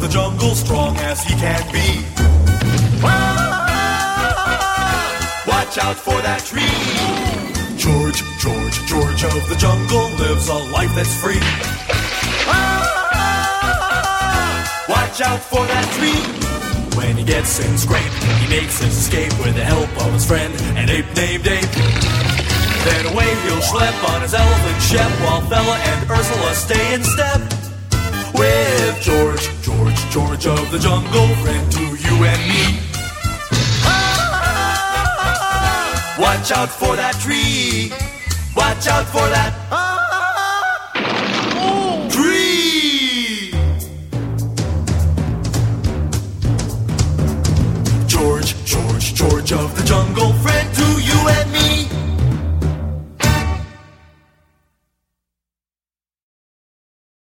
the jungle, strong as he can be. Watch out for that tree. George, George, George of the jungle lives a life that's free. Watch out for that tree. When he gets in scrape, he makes his escape with the help of his friend, an ape named Ape. Then away he'll schlep on his elephant shep, while Fella and Ursula stay in step with George, George, George of the jungle, friend to you and me. Watch out for that tree. Watch out for that